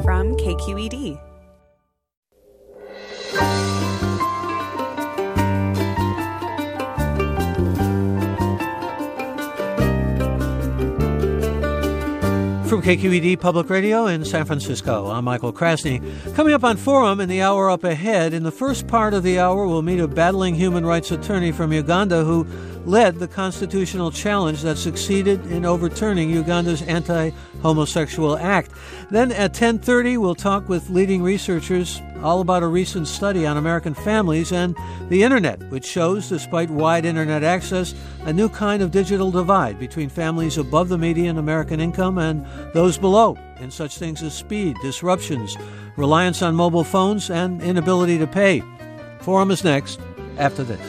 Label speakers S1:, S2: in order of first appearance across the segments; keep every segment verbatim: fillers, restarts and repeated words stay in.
S1: from K Q E D.
S2: From K Q E D Public Radio in San Francisco, I'm Michael Krasny. Coming up on Forum in the hour up ahead, in the first part of the hour, we'll meet a battling human rights attorney from Uganda who led the constitutional challenge that succeeded in overturning Uganda's Anti-Homosexual Act. Then at ten thirty, we'll talk with leading researchers all about a recent study on American families and the Internet, which shows, despite wide Internet access, a new kind of digital divide between families above the median American income and those below, in such things as speed, disruptions, reliance on mobile phones, and inability to pay. Forum is next, after this.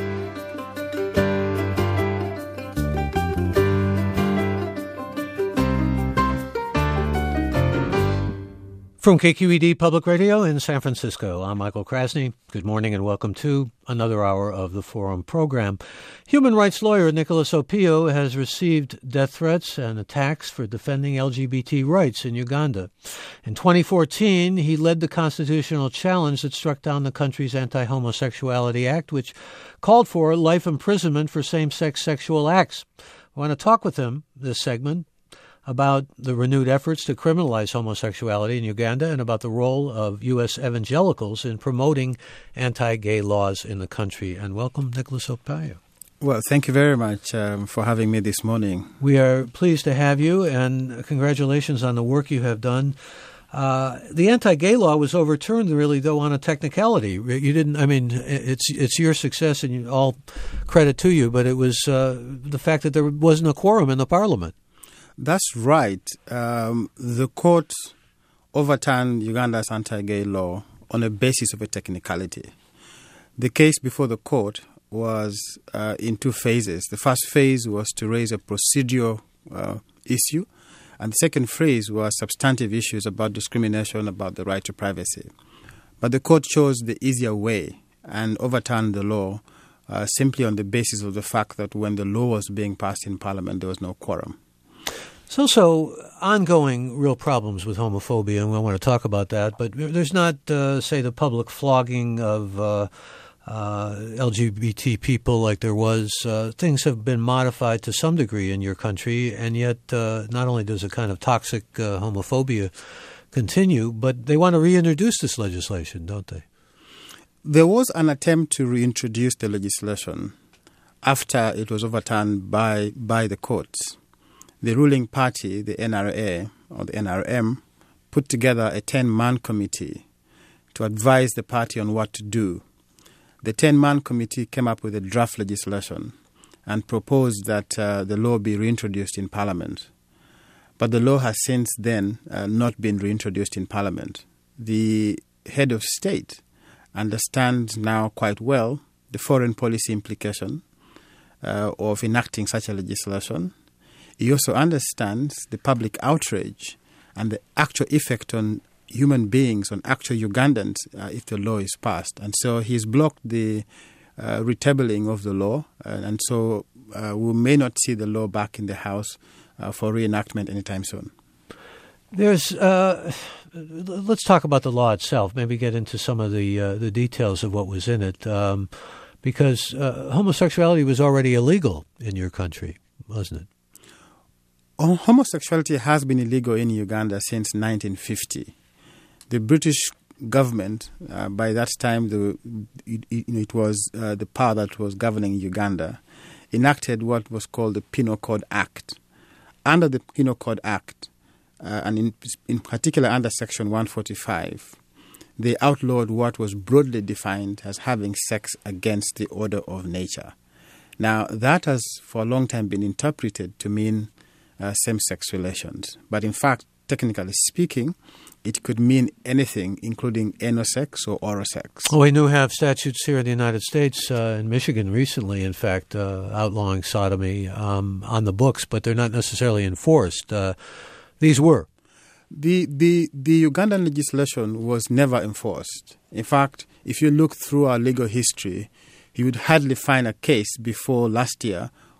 S2: From K Q E D Public Radio in San Francisco, I'm Michael Krasny. Good morning and welcome to another hour of the Forum program. Human rights lawyer Nicholas Opio has received death threats and attacks for defending L G B T rights in Uganda. In twenty fourteen, he led the constitutional challenge that struck down the country's Anti-Homosexuality Act, which called for life imprisonment for same-sex sexual acts. I want to talk with him this segment about the renewed efforts to criminalize homosexuality in Uganda and about the role of U S evangelicals in promoting anti-gay laws in the country. And welcome, Nicholas Opio.
S3: Well, thank you very much um, for having me this morning.
S2: We are pleased to have you, and congratulations on the work you have done. Uh, the anti-gay law was overturned, really, though, on a technicality. You didn't, I mean, it's it's your success, and you, all credit to you, but it was uh, the fact that there wasn't a quorum in the parliament.
S3: That's right. Um, the court overturned Uganda's anti-gay law on a basis of a technicality. The case before the court was uh, in two phases. The first phase was to raise a procedural uh, issue, and the second phase was substantive issues about discrimination, about the right to privacy. But the court chose the easier way and overturned the law uh, simply on the basis of the fact that when the law was being passed in Parliament, there was no quorum.
S2: There's also ongoing real problems with homophobia, and we want to talk about that. But there's not, uh, say, the public flogging of uh, uh, L G B T people like there was. Uh, things have been modified to some degree in your country, and yet uh, not only does a kind of toxic uh, homophobia continue, but they want to reintroduce this legislation, don't they?
S3: There was an attempt to reintroduce the legislation after it was overturned by, by the courts. The ruling party, the N R A or the N R M, put together a ten-man committee to advise the party on what to do. The ten-man committee came up with a draft legislation and proposed that uh, the law be reintroduced in Parliament. But the law has since then uh, not been reintroduced in Parliament. The head of state understands now quite well the foreign policy implication uh, of enacting such a legislation. He also understands the public outrage and the actual effect on human beings, on actual Ugandans, uh, if the law is passed. And so he's blocked the uh, retabling of the law, uh, and so uh, we may not see the law back in the House uh, for reenactment anytime soon.
S2: There's, uh, let's talk about the law itself, maybe get into some of the uh, the details of what was in it, um, because uh, homosexuality was already illegal in your country, wasn't it?
S3: Homosexuality has been illegal in Uganda since nineteen fifty. The British government, uh, by that time, the, it, it was uh, the power that was governing Uganda, enacted what was called the Penal Code Act. Under the Penal Code Act, uh, and in, in particular under Section one forty-five, they outlawed what was broadly defined as having sex against the order of nature. Now, that has for a long time been interpreted to mean Uh, same-sex relations. But in fact, technically speaking, it could mean anything, including anal sex or oral sex.
S2: Well, we do have statutes here in the United States, uh, in Michigan recently, in fact, uh, outlawing sodomy um, on the books, but they're not necessarily enforced. Uh, these were.
S3: The, the, the Ugandan legislation was never enforced. In fact, if you look through our legal history, you would hardly find a case before last year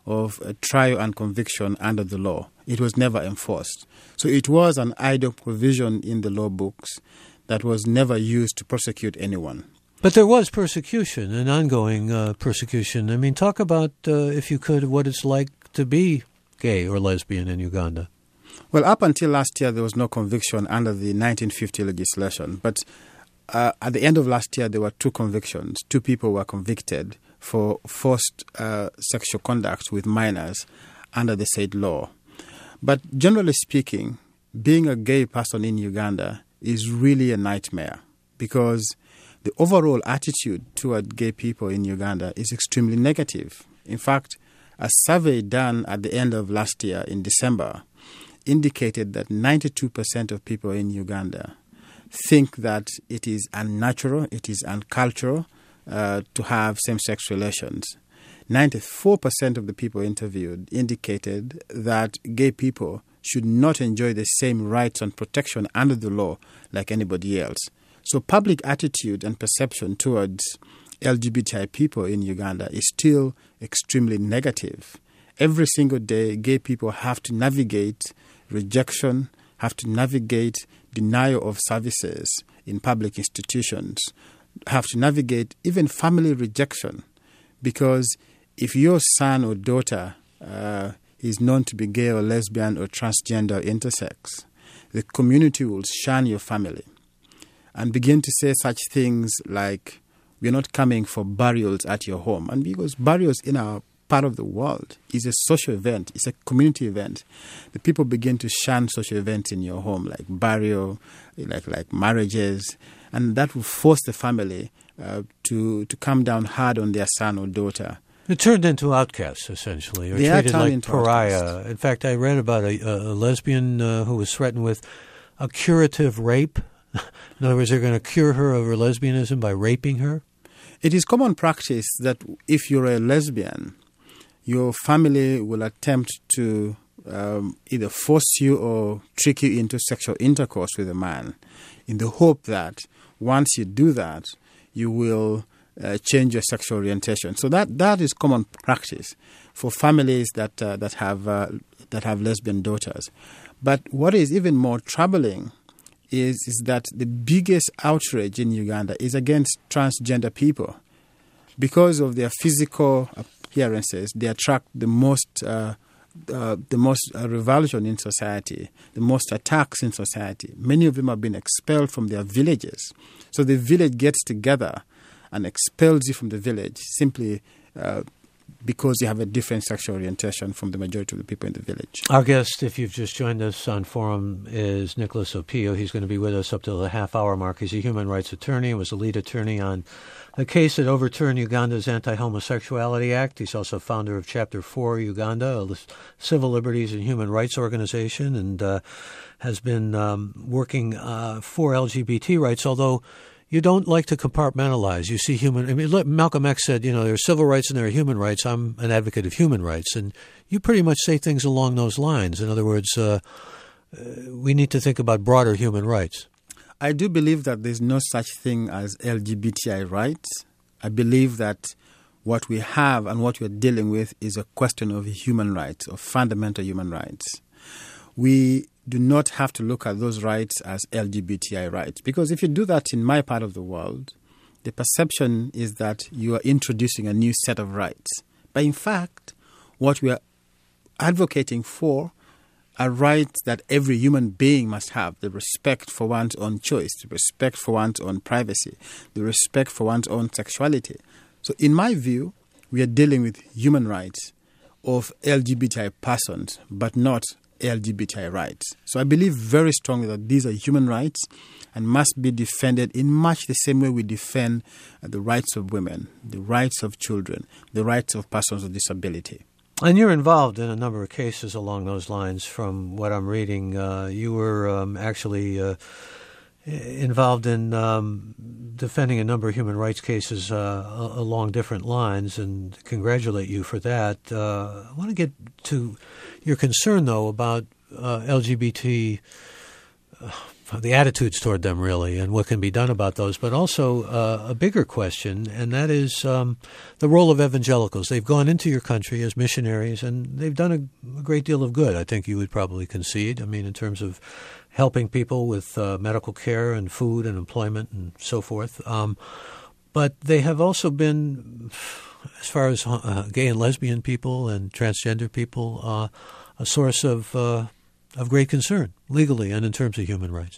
S3: of uh, trial and conviction under the law. It was never enforced. So it was an idle provision in the law books that was never used to prosecute anyone.
S2: But there was persecution, an ongoing uh, persecution. I mean, talk about, uh, if you could, what it's like to be gay or lesbian in Uganda.
S3: Well, up until last year, there was no conviction under the nineteen fifty legislation. But uh, at the end of last year, there were two convictions. Two people were convicted for forced uh, sexual conduct with minors under the said law. But generally speaking, being a gay person in Uganda is really a nightmare, because the overall attitude toward gay people in Uganda is extremely negative. In fact, a survey done at the end of last year in December indicated that ninety-two percent of people in Uganda think that it is unnatural, it is uncultural uh, to have same-sex relations. ninety-four percent of the people interviewed indicated that gay people should not enjoy the same rights and protection under the law like anybody else. So public attitude and perception towards L G B T I people in Uganda is still extremely negative. Every single day, gay people have to navigate rejection, have to navigate denial of services in public institutions, have to navigate even family rejection. Because if your son or daughter uh, is known to be gay or lesbian or transgender or intersex, the community will shun your family and begin to say such things like, we're not coming for burials at your home. And because burials in our part of the world is a social event, it's a community event, the people begin to shun social events in your home, like burial, like like marriages, and that will force the family uh, to, to come down hard on their son or daughter.
S2: It turned into outcasts, essentially, or
S3: they
S2: treated like
S3: into
S2: pariah.
S3: Outcasts.
S2: In fact, I read about a, a lesbian uh, who was threatened with a curative rape. In other words, they're going to cure her of her lesbianism by raping her?
S3: It is common practice that if you're a lesbian, your family will attempt to um, either force you or trick you into sexual intercourse with a man in the hope that once you do that, you will uh, change your sexual orientation. So that, that is common practice for families that, uh, that, have, uh, that have lesbian daughters. But what is even more troubling Is, is that the biggest outrage in Uganda is against transgender people. Because of their physical appearances, they attract the most uh, uh, the most uh, revulsion in society, the most attacks in society. Many of them have been expelled from their villages. So the village gets together and expels you from the village simply uh, because you have a different sexual orientation from the majority of the people in the village.
S2: Our guest, if you've just joined us on Forum, is Nicholas Opio. He's going to be with us up to the half-hour mark. He's a human rights attorney and was the lead attorney on a case that overturned Uganda's Anti-Homosexuality Act. He's also founder of Chapter four Uganda, a civil liberties and human rights organization, and uh, has been um, working uh, for L G B T rights, although you don't like to compartmentalize. You see human. I mean, look, Malcolm X said, you know, there are civil rights and there are human rights. I'm an advocate of human rights, and you pretty much say things along those lines. In other words, uh, uh, we need to think about broader human rights.
S3: I do believe that there's no such thing as L G B T I rights. I believe that what we have and what we're dealing with is a question of human rights, of fundamental human rights. We do not have to look at those rights as L G B T I rights. Because if you do that in my part of the world, the perception is that you are introducing a new set of rights. But in fact, what we are advocating for are rights that every human being must have: the respect for one's own choice, the respect for one's own privacy, the respect for one's own sexuality. So in my view, we are dealing with human rights of L G B T I persons, but not L G B T I rights. So I believe very strongly that these are human rights and must be defended in much the same way we defend uh, the rights of women, the rights of children, the rights of persons with disability.
S2: And you're involved in a number of cases along those lines. From what I'm reading, uh, you were um, actually uh, involved in um, defending a number of human rights cases uh, along different lines, and congratulate you for that. Uh, I want to get to your concern, though, about uh, L G B T the attitudes toward them, really, and what can be done about those, but also uh, a bigger question, and that is um, the role of evangelicals. They've gone into your country as missionaries, and they've done a, a great deal of good, I think you would probably concede. I mean, in terms of helping people with uh, medical care and food and employment and so forth. Um, but they have also been, as far as uh, gay and lesbian people and transgender people, uh, a source of uh, of great concern, legally and in terms of human rights.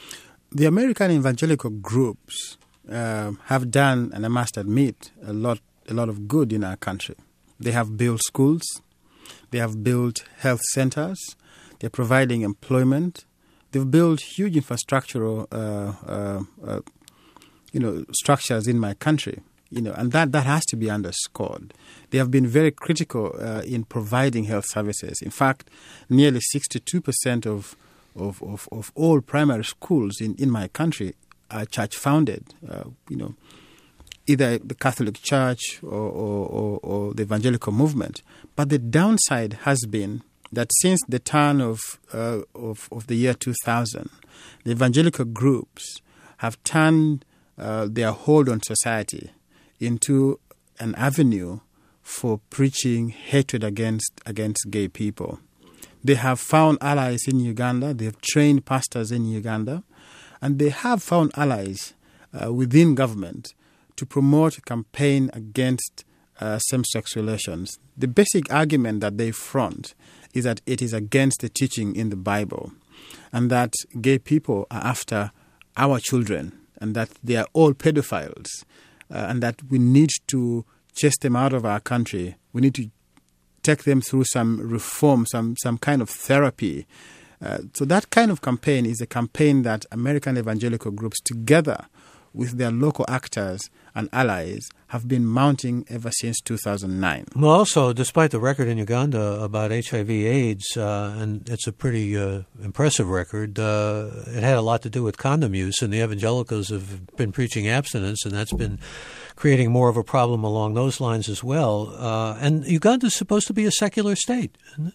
S3: The American evangelical groups uh, have done, and I must admit, a lot, a lot of good in our country. They have built schools, they have built health centers, they're providing employment, they've built huge infrastructural, uh, uh, uh, you know, structures in my country. You know, and that, that has to be underscored. They have been very critical uh, in providing health services. In fact, nearly sixty-two percent of, of, of, of all primary schools in, in my country are church-founded, uh, you know, either the Catholic Church or, or, or, or the evangelical movement. But the downside has been that since the turn of, uh, of, of the year two thousand, the evangelical groups have turned uh, their hold on society into an avenue for preaching hatred against against gay people. They have found allies in Uganda. They have trained pastors in Uganda. And they have found allies uh, within government to promote a campaign against uh, same-sex relations. The basic argument that they front is that it is against the teaching in the Bible and that gay people are after our children and that they are all pedophiles. Uh, and that we need to chase them out of our country. We need to take them through some reform, some some kind of therapy. Uh, so that kind of campaign is a campaign that American evangelical groups, together with their local actors and allies, have been mounting ever since two thousand nine.
S2: Well, also, despite the record in Uganda about H I V AIDS, uh, and it's a pretty uh, impressive record, uh, it had a lot to do with condom use, and the evangelicals have been preaching abstinence, and that's been creating more of a problem along those lines as well. Uh, and Uganda is supposed to be a secular state, isn't it?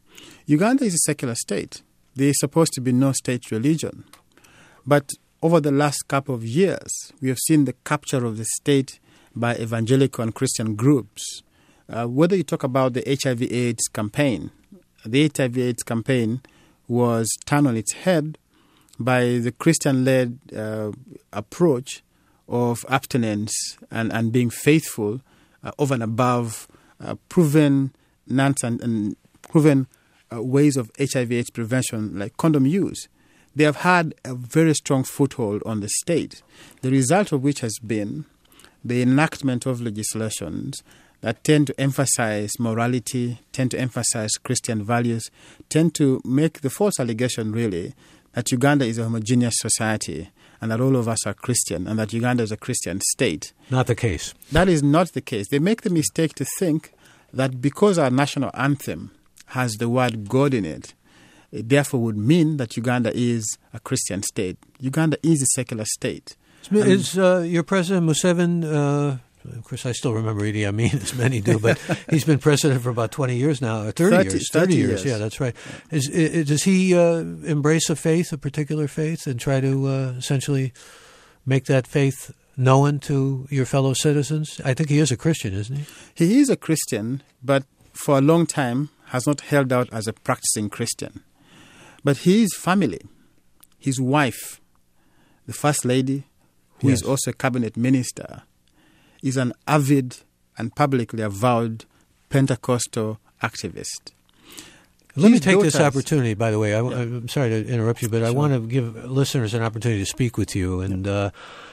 S3: Uganda is a secular state. There is supposed to be no state religion. But over the last couple of years, we have seen the capture of the state by evangelical and Christian groups. Uh, whether you talk about the H I V AIDS campaign, the H I V AIDS campaign was turned on its head by the Christian-led uh, approach of abstinence and, and being faithful uh, over and above uh, proven nonce and, and proven uh, ways of H I V AIDS prevention, like condom use. They have had a very strong foothold on the state, the result of which has been the enactment of legislations that tend to emphasize morality, tend to emphasize Christian values, tend to make the false allegation, really, that Uganda is a homogeneous society and that all of us are Christian and that Uganda is a Christian state.
S2: Not the case.
S3: That is not the case. They make the mistake to think that because our national anthem has the word God in it, it therefore would mean that Uganda is a Christian state. Uganda is a secular state.
S2: Is uh, your president, Museveni, uh, of course I still remember Idi Amin, as many do, but he's been president for about twenty years now, or thirty, thirty years. thirty, thirty years, yeah, that's right. Is, is, does he uh, embrace a faith, a particular faith, and try to uh, essentially make that faith known to your fellow citizens? I think he is a Christian, isn't he?
S3: He is a Christian, but for a long time has not held out as a practicing Christian. But his family, his wife, the First Lady, who yes. is also a cabinet minister, is an avid and publicly avowed Pentecostal activist.
S2: Let
S3: his
S2: me take
S3: daughters,
S2: this opportunity, by the way. I,
S3: yeah.
S2: I'm sorry to interrupt you, but sure. I want to give listeners an opportunity to speak with you. And uh,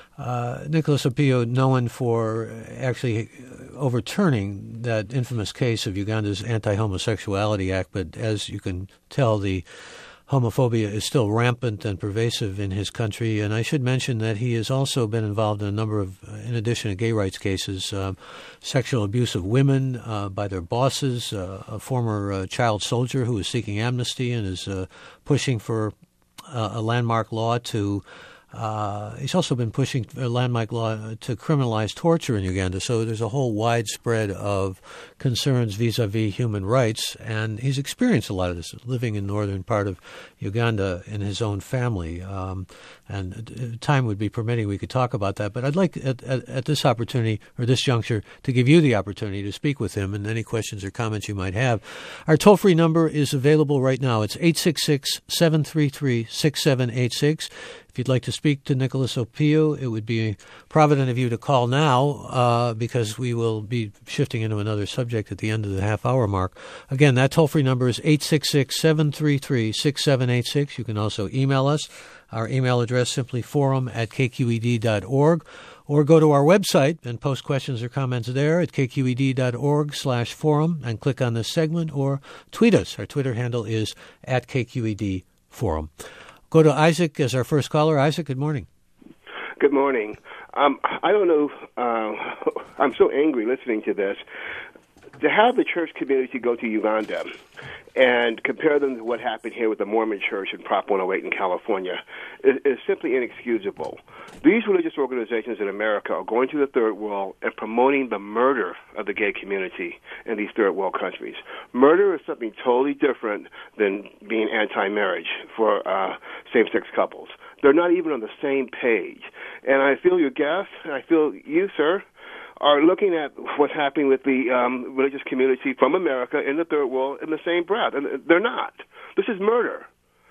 S2: uh, Nicholas Opiyo, known for actually overturning that infamous case of Uganda's Anti-Homosexuality Act, but as you can tell, the homophobia is still rampant and pervasive in his country. And I should mention that he has also been involved in a number of, in addition to gay rights cases, um, sexual abuse of women uh, by their bosses, uh, a former uh, child soldier who is seeking amnesty and is uh, pushing for uh, a landmark law to Uh, he's also been pushing a landmark law to criminalize torture in Uganda. So there's a whole widespread of concerns vis-a-vis human rights, and he's experienced a lot of this, living in northern part of Uganda in his own family. Um, and time would be permitting, we could talk about that. But I'd like at, at, at this opportunity, or this juncture, to give you the opportunity to speak with him and any questions or comments you might have. Our toll-free number is available right now. It's eight six six, seven three three, six seven eight six. If you'd like to speak to Nicholas Opio, it would be provident of you to call now uh, because we will be shifting into another subject at the end of the half-hour mark. Again, that toll-free number is eight six six, seven three three, six seven eight six. You can also email us. Our email address simply forum at k q e d dot org, or go to our website and post questions or comments there at k q e d dot org slash forum and click on this segment, or tweet us. Our Twitter handle is at K Q E D forum. Go to Isaac as our first caller. Isaac, good morning.
S1: Good morning. Um, I don't know. Uh, I'm so angry listening to this. To have the church community go to Uganda and compare them to what happened here with the Mormon Church in Prop one oh eight in California is, is simply inexcusable. These religious organizations in America are going to the third world and promoting the murder of the gay community in these third world countries. Murder is something totally different than being anti-marriage for uh, same-sex couples. They're not even on the same page. And I feel your guest, and I feel you, sir, are looking at what's happening with the um, religious community from America in the third world in the same breath. And they're not. This is murder.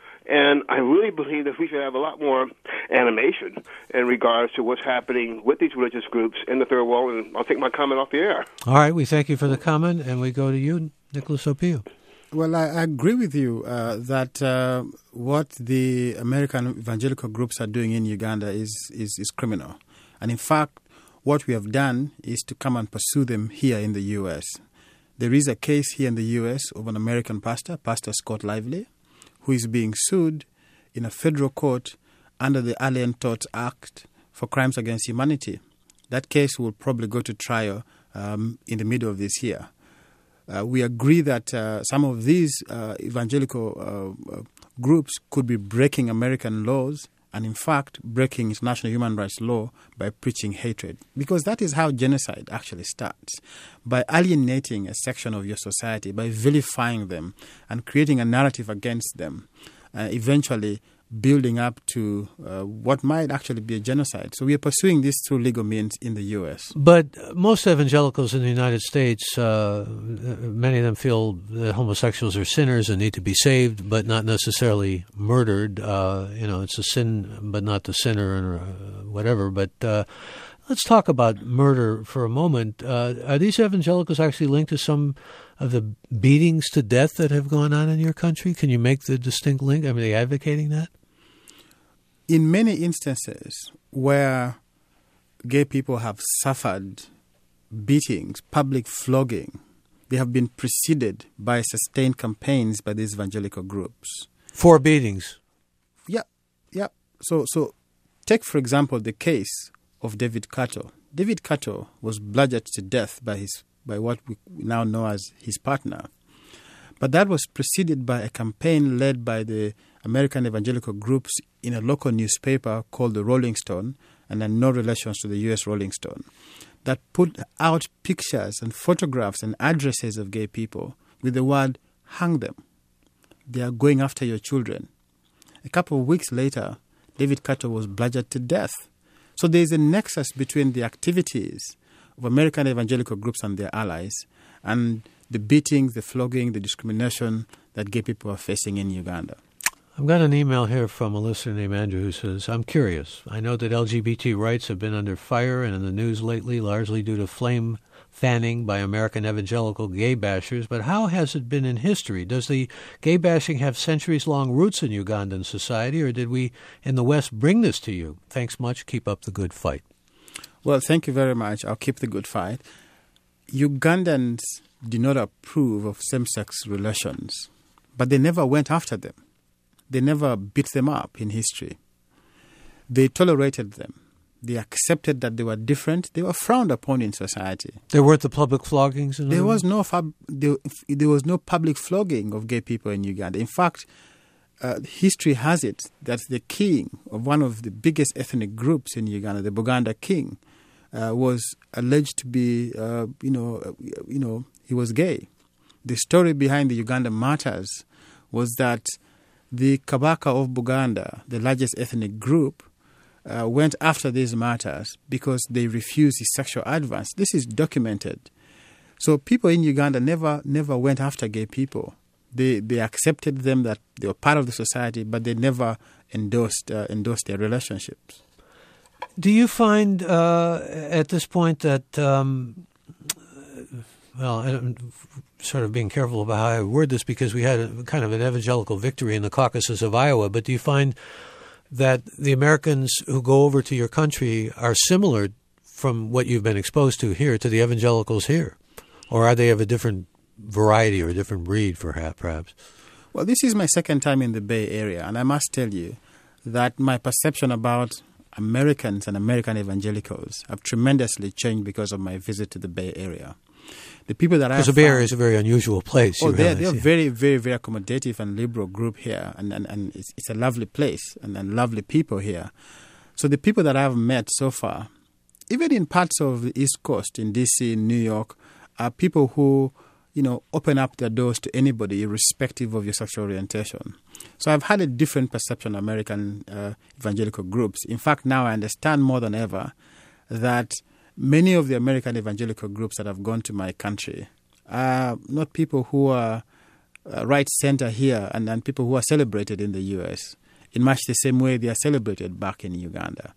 S1: And I really believe that we should have a lot more animation in regards to what's happening with these religious groups in the third world. And I'll take my comment off the air.
S2: All right. We thank you for the comment, and we go to you, Nicholas Opio.
S3: Well, I, I agree with you uh, that uh, what the American evangelical groups are doing in Uganda is, is, is criminal. And in fact, what we have done is to come and pursue them here in the U S. There is a case here in the U S of an American pastor, Pastor Scott Lively, who is being sued in a federal court under the Alien Tort Act for crimes against humanity. That case will probably go to trial um, in the middle of this year. Uh, we agree that uh, some of these uh, evangelical uh, uh, groups could be breaking American laws and, in fact, breaking international human rights law by preaching hatred. Because that is how genocide actually starts, by alienating a section of your society, by vilifying them and creating a narrative against them, uh, eventually building up to uh, what might actually be a genocide. So we are pursuing this through legal means in the U S.
S2: But most evangelicals in the United States, uh, many of them feel that homosexuals are sinners and need to be saved, but not necessarily murdered. Uh, you know, it's a sin, but not the sinner, or uh, whatever. But uh, let's talk about murder for a moment. Uh, are these evangelicals actually linked to some of the beatings to death that have gone on in your country? Can you make the distinct link? I mean, are they advocating that?
S3: In many instances where gay people have suffered beatings, public flogging, they have been preceded by sustained campaigns by these evangelical groups.
S2: For beatings?
S3: Yeah, yeah. So, so take, for example, the case of David Kato. David Kato was bludgeoned to death by his by what we now know as his partner. But that was preceded by a campaign led by the American evangelical groups in a local newspaper called the Rolling Stone, and had no relations to the U S Rolling Stone, that put out pictures and photographs and addresses of gay people with the word, hang them. They are going after your children. A couple of weeks later, David Kato was bludgeoned to death. So there is a nexus between the activities of American evangelical groups and their allies and the beating, the flogging, the discrimination that gay people are facing in Uganda.
S2: I've got an email here from a listener named Andrew who says, I'm curious. I know that L G B T rights have been under fire and in the news lately, largely due to flame fanning by American evangelical gay bashers, but how has it been in history? Does the gay bashing have centuries-long roots in Ugandan society, or did we in the West bring this to you? Thanks much. Keep up the good fight.
S3: Well, thank you very much. I'll keep the good fight. Ugandans do not approve of same-sex relations, but they never went after them. They never beat them up in history. They tolerated them. They accepted that they were different. They were frowned upon in society.
S2: There weren't the public floggings? In
S3: there was no fab- there, there was no public flogging of gay people in Uganda. In fact, uh, history has it that the king of one of the biggest ethnic groups in Uganda, the Buganda king, uh, was alleged to be, uh, you know, uh, you know, he was gay. The story behind the Uganda martyrs was that the Kabaka of Buganda, the largest ethnic group, uh, went after these martyrs because they refused his sexual advance. This is documented. So people in Uganda never never went after gay people. They they accepted them, that they were part of the society, but they never endorsed uh, endorsed their relationships.
S2: Do you find uh, at this point that, um, well, I'm sort of being careful about how I word this because we had a, kind of an evangelical victory in the caucuses of Iowa, but do you find that the Americans who go over to your country are similar from what you've been exposed to here to the evangelicals here? Or are they of a different variety or a different breed, perhaps?
S3: Well, this is my second time in the Bay Area, and I must tell you that my perception about Americans and American evangelicals have tremendously changed because of my visit to the Bay Area. The people that I
S2: Because the Bay Area is a very unusual place.
S3: Oh, they're, they're very, very, very accommodative and liberal group here, and, and, and it's, it's a lovely place and, and lovely people here. So the people that I've met so far, even in parts of the East Coast, in D C, in New York, are people who, you know, open up their doors to anybody irrespective of your sexual orientation. So I've had a different perception of American uh, evangelical groups. In fact, now I understand more than ever that many of the American evangelical groups that have gone to my country are not people who are uh, right center here and, and people who are celebrated in the U S in much the same way they are celebrated back in Uganda.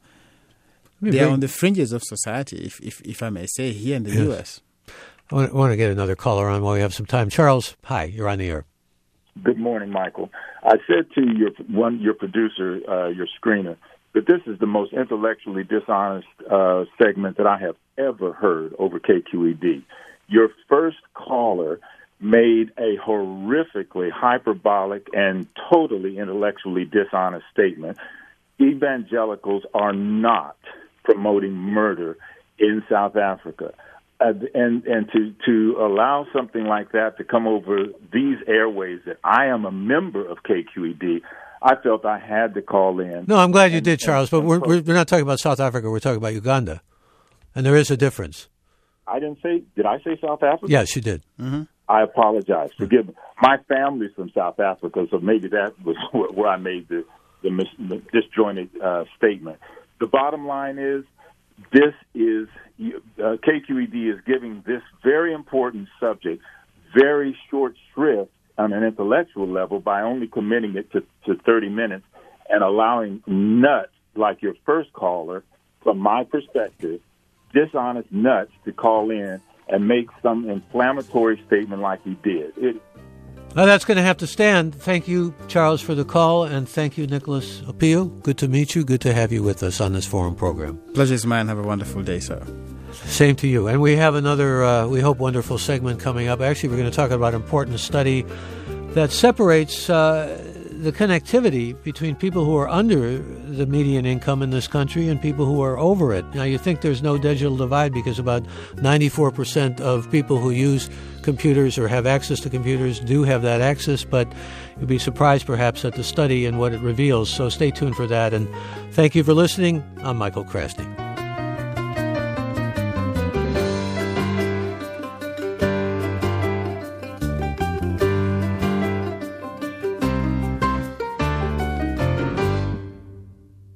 S3: They very... are on the fringes of society, if, if, if I may say, here in the yes. U S
S2: I want, I want to get another caller on while we have some time. Charles, hi, you're on the air.
S4: Good morning, Michael. I said to your one your producer, uh, your screener, that this is the most intellectually dishonest uh, segment that I have ever heard over K Q E D. Your first caller made a horrifically hyperbolic and totally intellectually dishonest statement. Evangelicals are not promoting murder in South Africa. Uh, and and to, to allow something like that to come over these airways that I am a member of K Q E D, I felt I had to call in.
S2: No, I'm glad and, you did, Charles, and, but we're, we're we're not talking about South Africa. We're talking about Uganda. And there is a difference.
S4: I didn't say, did I say South Africa?
S2: Yes, you did.
S3: Mm-hmm.
S4: I apologize. Forgive me. My family's from South Africa, so maybe that was where I made the, the, mis- the disjointed uh, statement. The bottom line is, this is, uh, K Q E D is giving this very important subject very short shrift on an intellectual level by only committing it to, to thirty minutes and allowing nuts like your first caller, from my perspective, dishonest nuts to call in and make some inflammatory statement like he did. It,
S2: Well, that's going to have to stand. Thank you, Charles, for the call, and thank you, Nicholas Opio. Good to meet you. Good to have you with us on this forum program.
S3: Pleasure is mine. Have a wonderful day, sir.
S2: Same to you. And we have another, uh, we hope, wonderful segment coming up. Actually, we're going to talk about an important study that separates uh, the connectivity between people who are under the median income in this country and people who are over it. Now, you think there's no digital divide because about ninety-four percent of people who use computers or have access to computers do have that access, but you'll be surprised perhaps at the study and what it reveals. So stay tuned for that. And thank you for listening. I'm Michael Krasny.